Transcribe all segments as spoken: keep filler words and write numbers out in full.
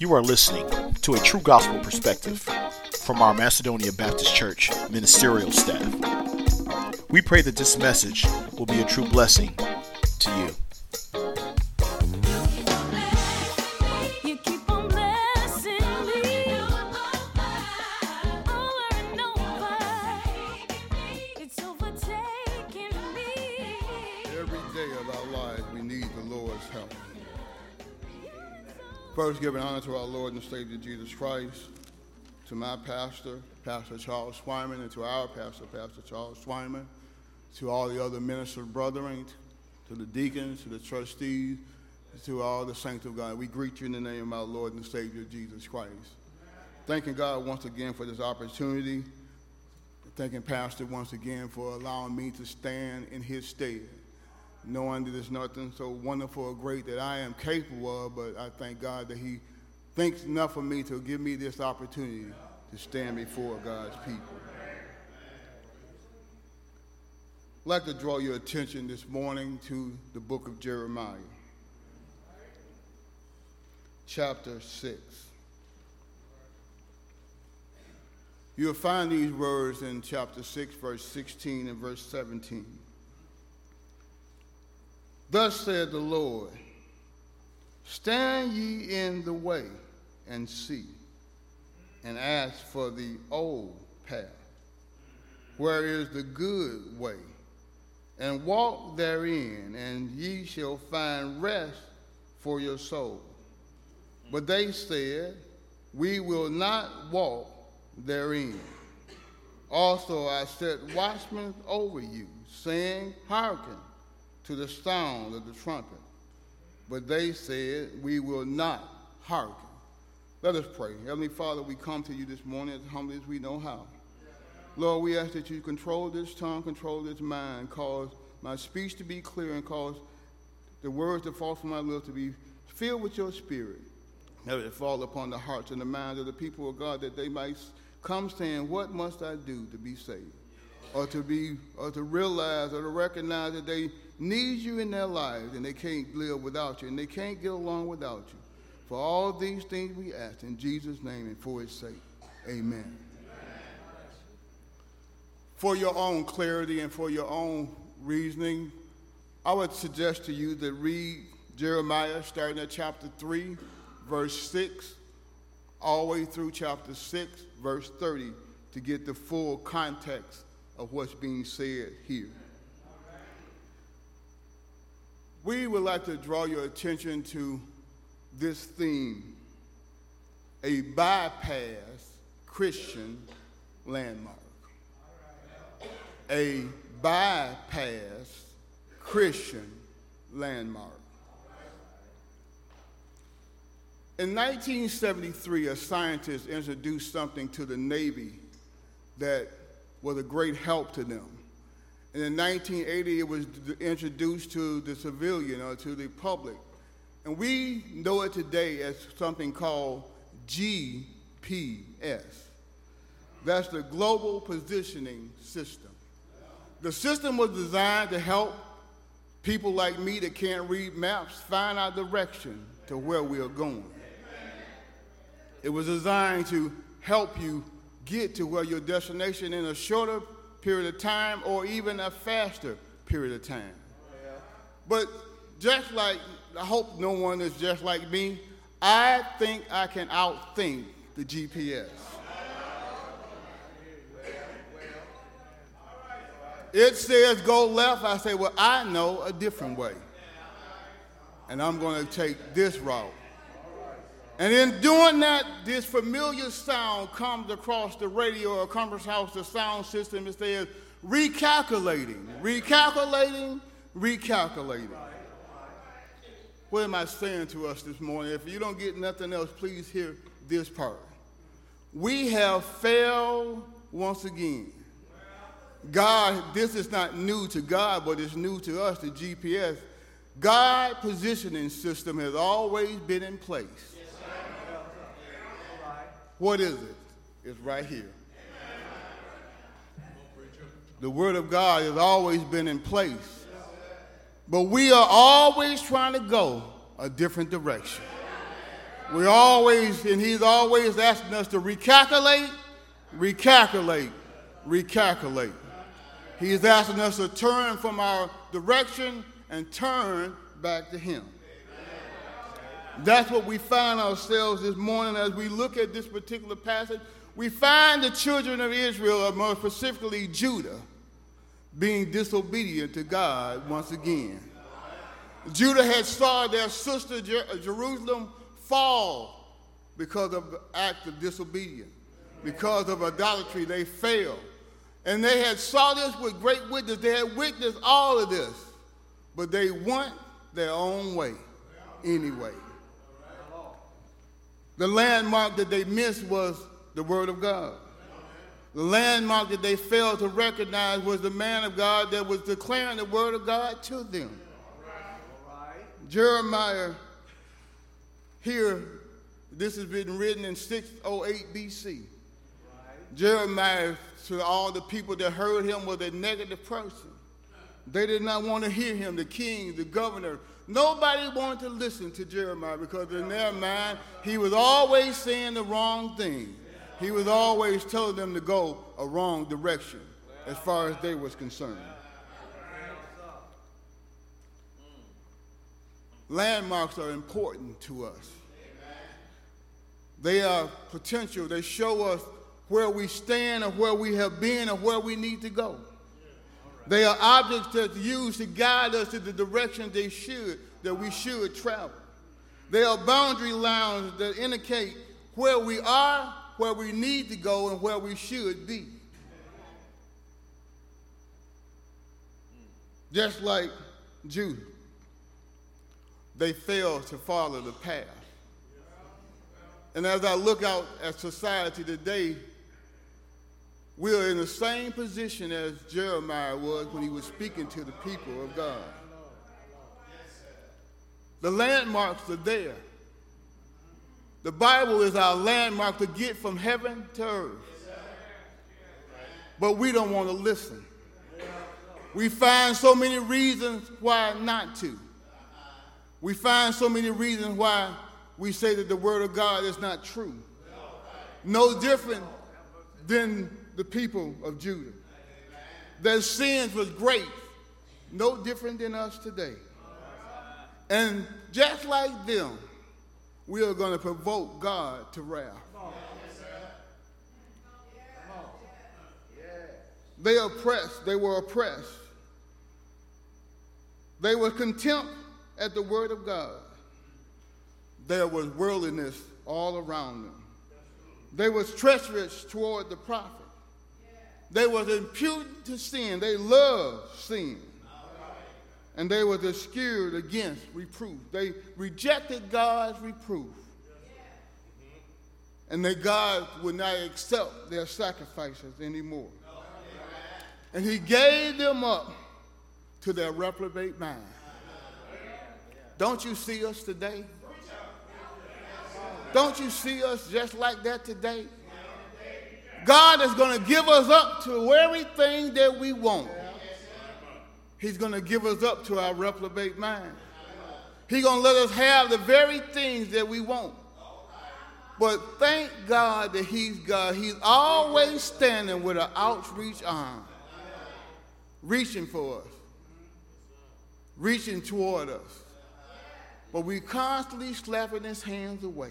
You are listening to a true gospel perspective from our Macedonia Baptist Church ministerial staff. We pray that this message will be a true blessing to you. First, giving honor to our Lord and Savior Jesus Christ, to my pastor, Pastor Charles Swyman, and to our pastor, Pastor Charles Swyman, to all the other minister brethren, to the deacons, to the trustees, to all the saints of God. We greet you in the name of our Lord and Savior Jesus Christ. Thanking God once again for this opportunity. Thanking Pastor once again for allowing me to stand in his stead, knowing that there's nothing so wonderful or great that I am capable of, but I thank God that he thinks enough of me to give me this opportunity to stand before God's people. I'd like to draw your attention this morning to the book of Jeremiah, chapter six. You'll find these words in chapter six, verse sixteen and verse seventeen. Thus said the Lord, stand ye in the way and see, and ask for the old path, where is the good way, and walk therein, and ye shall find rest for your soul. But they said, we will not walk therein. Also I set watchmen over you, saying, hearken to the sound of the trumpet. But they said, we will not hearken. Let us pray. Heavenly Father, we come to you this morning as humbly as we know how. Lord, we ask that you control this tongue, control this mind, cause my speech to be clear, and cause the words that fall from my lips to be filled with your spirit. Let it fall upon the hearts and the minds of the people of God, that they might come saying, what must I do to be saved? Or to be, or to realize, or to recognize that they need you in their lives, and they can't live without you, and they can't get along without you. For all these things we ask in Jesus' name and for his sake. Amen. Amen. For your own clarity and for your own reasoning, I would suggest to you that read Jeremiah starting at chapter three, verse six, all the way through chapter six, verse thirty, to get the full context of what's being said here. We would like to draw your attention to this theme, a bypass Christian landmark. A bypass Christian landmark. In nineteen seventy-three, a scientist introduced something to the Navy that was a great help to them. And in nineteen eighty, it was introduced to the civilian or to the public. And we know it today as something called G P S. That's the Global Positioning System. The system was designed to help people like me that can't read maps find our direction to where we are going. It was designed to help you get to where your destination in a shorter period of time or even a faster period of time. But just like, I hope no one is just like me, I think I can outthink the G P S. It says go left, I say, well, I know a different way. And I'm going to take this route. And in doing that, this familiar sound comes across the radio or comes across the sound system. It says, recalculating, recalculating, recalculating. What am I saying to us this morning? If you don't get nothing else, please hear this part. We have failed once again. God, this is not new to God, but it's new to us, the G P S. God's positioning system has always been in place. What is it? It's right here. The Word of God has always been in place. But we are always trying to go a different direction. We always, and he's always asking us to recalculate, recalculate, recalculate. He's asking us to turn from our direction and turn back to him. That's what we find ourselves this morning as we look at this particular passage. We find the children of Israel, or more specifically Judah, being disobedient to God once again. Judah had saw their sister Jer- Jerusalem fall because of the act of disobedience. Because of idolatry, they failed. And they had saw this with great witness. They had witnessed all of this. But they went their own way anyway. The landmark that they missed was the Word of God. The landmark that they failed to recognize was the man of God that was declaring the Word of God to them. Jeremiah, here, this has been written in six oh eight B C. Jeremiah, to all the people that heard him, was a negative person. They did not want to hear him, the king, the governor. Nobody wanted to listen to Jeremiah because in their mind, he was always saying the wrong thing. He was always telling them to go a wrong direction as far as they was concerned. Landmarks are important to us. They are potential. They show us where we stand or where we have been or where we need to go. They are objects that's used to guide us in the direction they should, that we should travel. They are boundary lines that indicate where we are, where we need to go, and where we should be. Just like Judah, they failed to follow the path. And as I look out at society today, we are in the same position as Jeremiah was when he was speaking to the people of God. The landmarks are there. The Bible is our landmark to get from heaven to earth. But we don't want to listen. We find so many reasons why not to. We find so many reasons why we say that the Word of God is not true. No different than the people of Judah. Their sins was great, no different than us today. And just like them, we are going to provoke God to wrath. They oppressed, they were oppressed. They were contempt at the Word of God. There was worldliness all around them. They was treacherous toward the prophet. They was imputed to sin. They loved sin. And they was eschewed against reproof. They rejected God's reproof. And that God would not accept their sacrifices anymore. And he gave them up to their reprobate mind. Don't you see us today? Don't you see us just like that today? God is going to give us up to everything that we want. He's going to give us up to our reprobate mind. He's going to let us have the very things that we want. But thank God that he's God. He's always standing with an outstretched arm, reaching for us, reaching toward us. But we constantly slapping his hands away.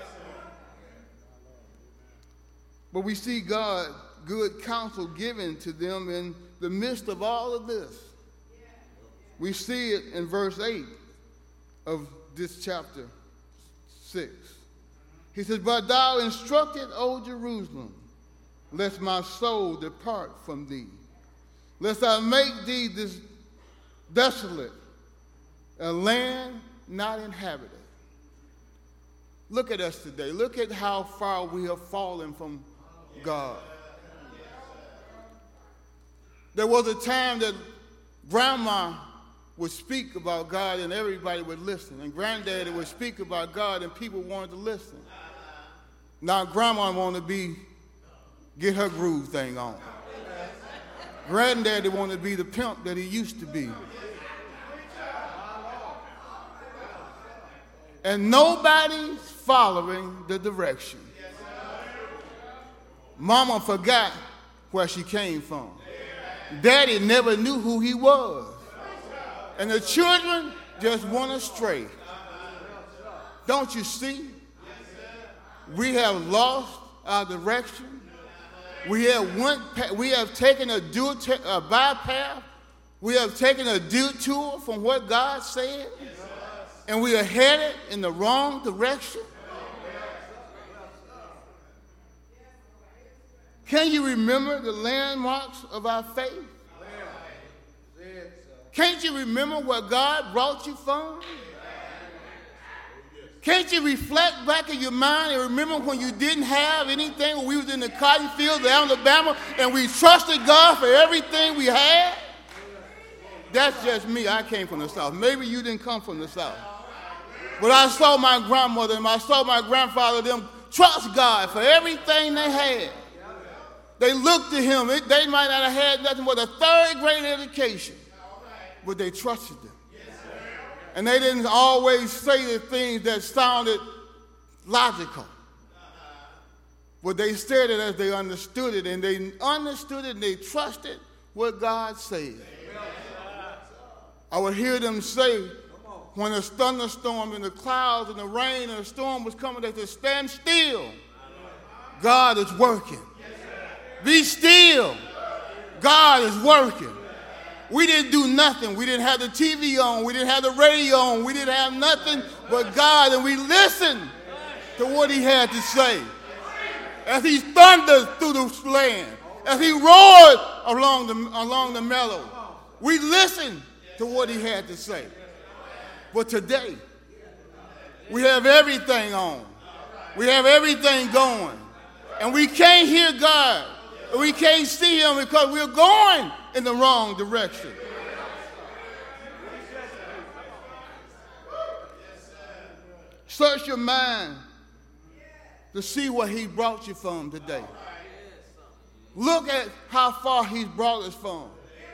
But we see God, good counsel given to them in the midst of all of this. We see it in verse eight of this chapter six. He says, "But thou instructed, O Jerusalem, lest my soul depart from thee, lest I make thee this desolate, a land not inhabited." Look at us today. Look at how far we have fallen from God. There was a time that grandma would speak about God and everybody would listen. And granddaddy would speak about God and people wanted to listen. Now grandma wanted to be, get her groove thing on. Granddaddy wanted to be the pimp that he used to be. and nobody's following the direction. Mama forgot where she came from. Daddy never knew who he was. And the children just went astray. Don't you see? We have lost our direction. We have went. We have taken a, detour, a bypass. We have taken a detour from what God said, and we are headed in the wrong direction. Can you remember the landmarks of our faith? Can't you remember where God brought you from? Can't you reflect back in your mind and remember when you didn't have anything, when we was in the cotton fields of Alabama and we trusted God for everything we had? That's just me. I came from the South. Maybe you didn't come from the South. But I saw my grandmother and I saw my grandfather, them trust God for everything they had. They looked to him. They might not have had nothing but a third grade education, but they trusted him. And they didn't always say the things that sounded logical. But they said it as they understood it, and they understood it and they trusted what God said. I would hear them say, when a thunderstorm and the clouds and the rain and the storm was coming, they said, stand still. God is working. Be still. God is working. We didn't do nothing. We didn't have the T V on. We didn't have the radio on. We didn't have nothing but God, and we listened to what he had to say. As he thundered through the land, as he roared along the, along the meadow, we listened to what he had to say. But today, we have everything on. We have everything going. And we can't hear God. And we can't see him because we're going in the wrong direction. Search your mind to see where he brought you from today. Look at how far he's brought us from.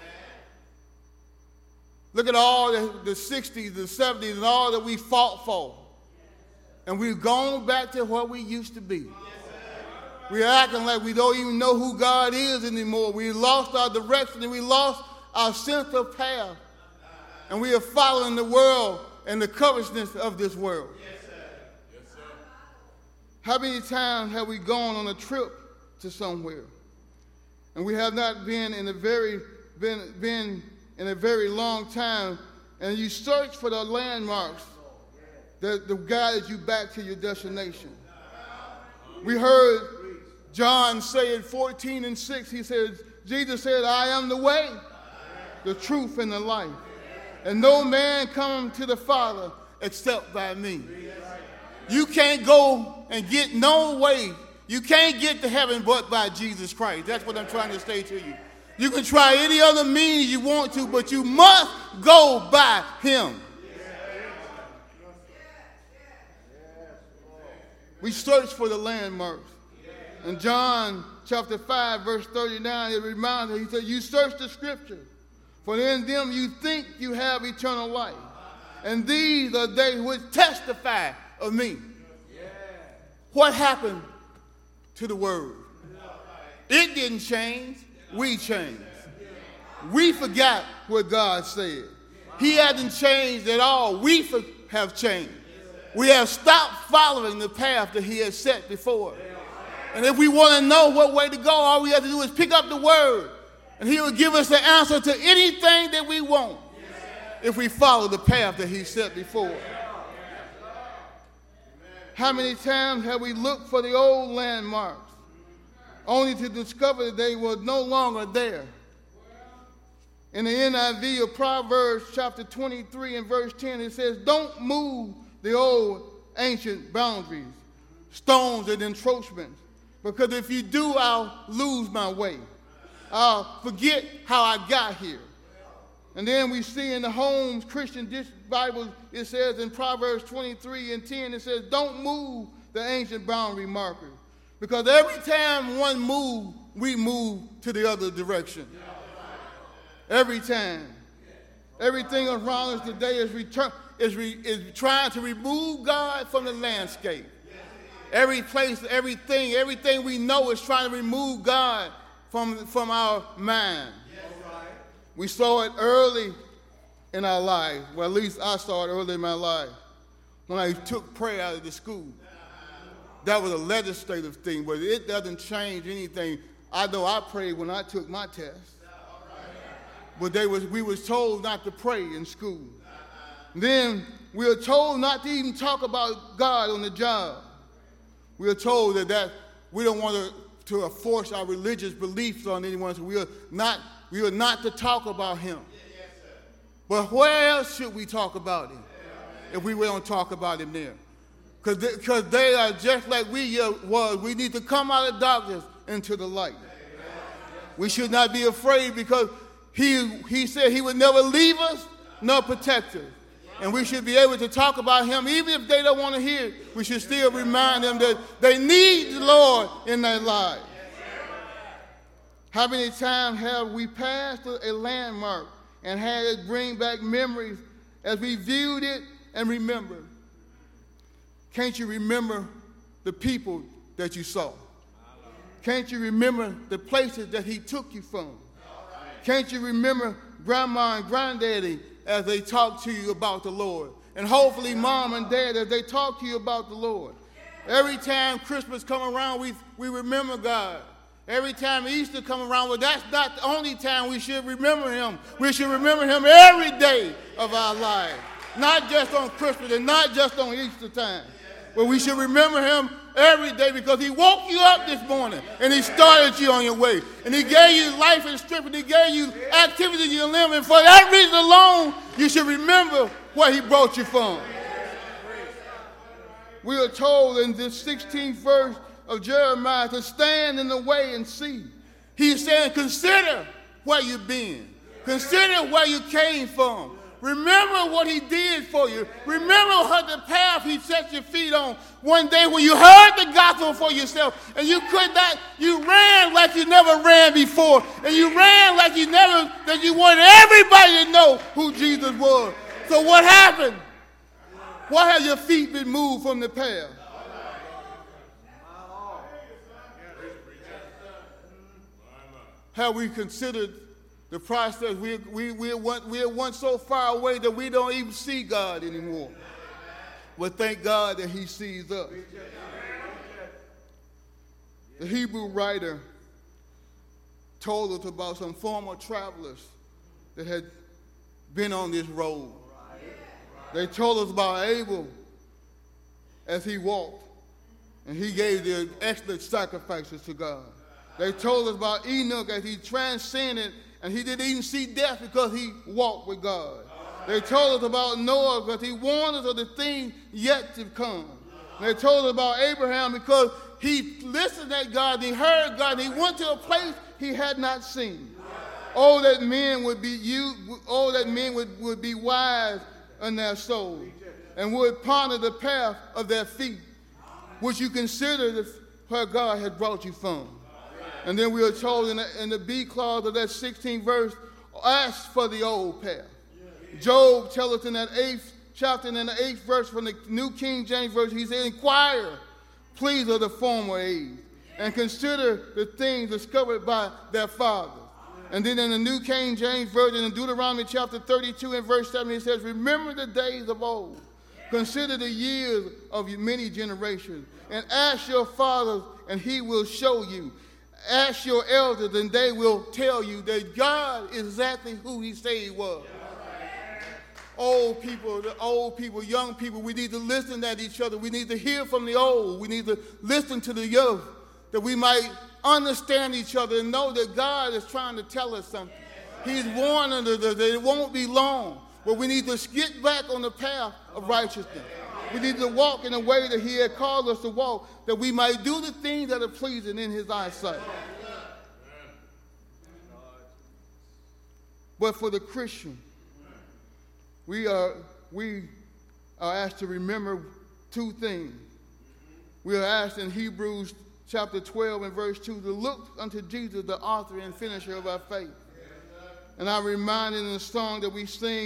Look at all the, the sixties, the seventies, and all that we fought for. And we've gone back to what we used to be. We're acting like we don't even know who God is anymore. We lost our direction and we lost our sense of path. And we are following the world and the covetousness of this world. Yes, sir. Yes, sir. How many times have we gone on a trip to somewhere and we have not been in a very been been in a very long time, and you search for the landmarks that, that guide you back to your destination? We heard John say in fourteen and six, he said, Jesus said, I am the way, the truth, and the life. And no man come to the Father except by me. You can't go and get no way. You can't get to heaven but by Jesus Christ. That's what I'm trying to say to you. You can try any other means you want to, but you must go by him. We search for the landmarks. In John chapter five, verse thirty-nine, it reminds us, he said, you search the scriptures, for in them you think you have eternal life. And these are they which testify of me. What happened to the word? It didn't change. We changed. We forgot what God said. He hasn't changed at all. We have changed. We have stopped following the path that he has set before us. And if we want to know what way to go, all we have to do is pick up the word, and he will give us the answer to anything that we want if we follow the path that he set before us. How many times have we looked for the old landmarks only to discover that they were no longer there? In the N I V of Proverbs chapter twenty-three and verse ten, it says, don't move the old ancient boundaries, stones and encroachments, because if you do, I'll lose my way. I'll forget how I got here. And then we see in the Holmes Christian Bible, it says in Proverbs twenty-three and ten, it says, don't move the ancient boundary markers, because every time one move, we move to the other direction. Every time. Everything around us today is return. is, re, is trying to remove God from the landscape. Every place, everything, everything we know is trying to remove God from, from our mind. We saw it early in our life. Well, at least I saw it early in my life when I took prayer out of the school. That was a legislative thing, but it doesn't change anything. I know I prayed when I took my test. But they was, we was told not to pray in school. Then we were told not to even talk about God on the job. We are told that, that we don't want to, to force our religious beliefs on anyone, so we are not, we are not to talk about him. But where else should we talk about him if we don't talk about him there? Because they, they are just like we was. We need to come out of darkness into the light. We should not be afraid because he, he said he would never leave us nor protect us. And we should be able to talk about him even if they don't want to hear it. We should still remind them that they need the Lord in their lives. How many times have we passed a landmark and had it bring back memories as we viewed it and remembered? Can't you remember the people that you saw? Can't you remember the places that he took you from? Can't you remember grandma and granddaddy as they talk to you about the Lord? And hopefully mom and dad as they talk to you about the Lord. Every time Christmas come around, we, we remember God. Every time Easter come around, well, that's not the only time we should remember him. We should remember him every day of our lives. Not just on Christmas and not just on Easter time. But we should remember him every day because he woke you up this morning and he started you on your way. And he gave you life and strength and he gave you activity in your limb. And for that reason alone, you should remember where he brought you from. We are told in this sixteenth verse of Jeremiah to stand in the way and see. He's saying, consider where you've been. Consider where you came from. Remember what he did for you. Remember how the path he set your feet on one day when you heard the gospel for yourself and you could not, you ran like you never ran before. And you ran like you never, that you wanted everybody to know who Jesus was. So what happened? Why have your feet been moved from the path? Have we considered the process? We, we, we, went, we went so far away that we don't even see God anymore. But thank God that he sees us. The Hebrew writer told us about some former travelers that had been on this road. They told us about Abel as he walked, and he gave the excellent sacrifices to God. They told us about Enoch as he transcended and he didn't even see death because he walked with God. They told us about Noah because he warned us of the things yet to come. They told us about Abraham because he listened at God, and he heard God, and he went to a place he had not seen. Oh, that men would be you, oh, that men would, would be wise in their soul and would ponder the path of their feet, which you consider the, where God had brought you from. And then we are told in the, in the B clause of that sixteenth verse, ask for the old path. Job tells us in that eighth chapter and in the eighth verse from the New King James Version, he said, inquire, please, of the former age, and consider the things discovered by their fathers. And then in the New King James Version, in Deuteronomy chapter thirty-two and verse seven, it says, remember the days of old. Consider the years of many generations. And ask your fathers, and he will show you. Ask your elders, and they will tell you that God is exactly who he said he was. Old people, the old people, young people, we need to listen at each other. We need to hear from the old. We need to listen to the young, that we might understand each other and know that God is trying to tell us something. He's warning us that it won't be long, but we need to get back on the path of righteousness. We need to walk in the way that he had called us to walk, that we might do the things that are pleasing in his eyesight. But for the Christian, we are, we are asked to remember two things. We are asked in Hebrews chapter twelve and verse two to look unto Jesus, the author and finisher of our faith. And I'm reminded in the song that we sing,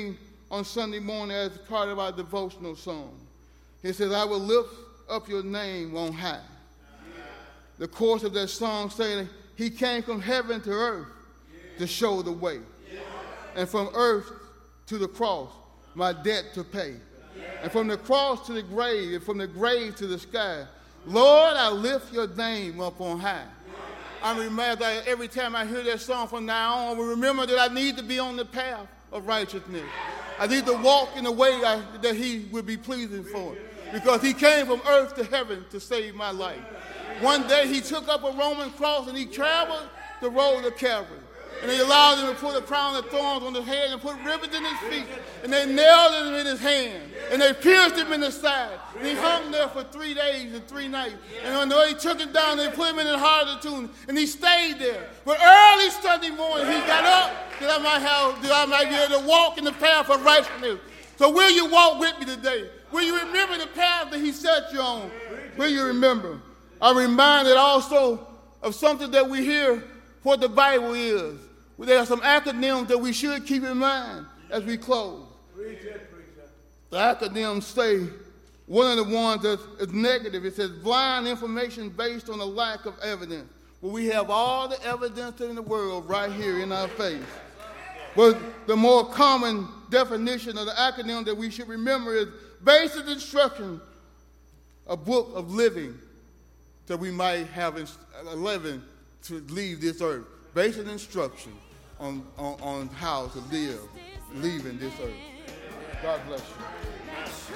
on Sunday morning as part of our devotional song. He says, I will lift up your name on high. The chorus of that song saying he came from heaven to earth to show the way. And from earth to the cross, my debt to pay. And from the cross to the grave, and from the grave to the sky, Lord, I lift your name up on high. I remember that every time I hear that song from now on, I will remember that I need to be on the path of righteousness. I need to walk in the way I, that he would be pleasing for. Because he came from earth to heaven to save my life. One day he took up a Roman cross and he traveled the road of Calvary. And they allowed him to put a crown of thorns on his head and put ribbons in his feet. And they nailed him in his hand. And they pierced him in the side. And he hung there for three days and three nights. And when they took him down, they put him in the heart of the tomb. And he stayed there. But early Sunday morning, he got up that I might have, that I might be able to walk in the path of righteousness. So will you walk with me today? Will you remember the path that he set you on? Will you remember? I'm reminded also of something that we hear what the Bible is. There are some acronyms that we should keep in mind as we close. The acronyms say, one of the ones that is negative, it says blind information based on a lack of evidence. Well, we have all the evidence in the world right here in our face. But the more common definition of the acronym that we should remember is basic instruction, a book of living that we might have a living to leave this earth. Basic instruction on, on, on how to live, leaving this earth. God bless you.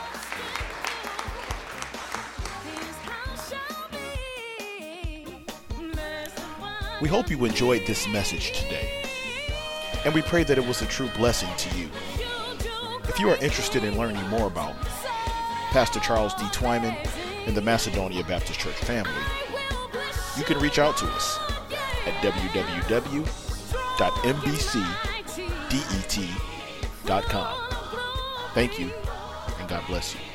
We hope you enjoyed this message today, and we pray that it was a true blessing to you. If you are interested in learning more about Pastor Charles D. Twyman and the Macedonia Baptist Church family, you can reach out to us at w w w dot m b c det dot com. Thank you, and God bless you.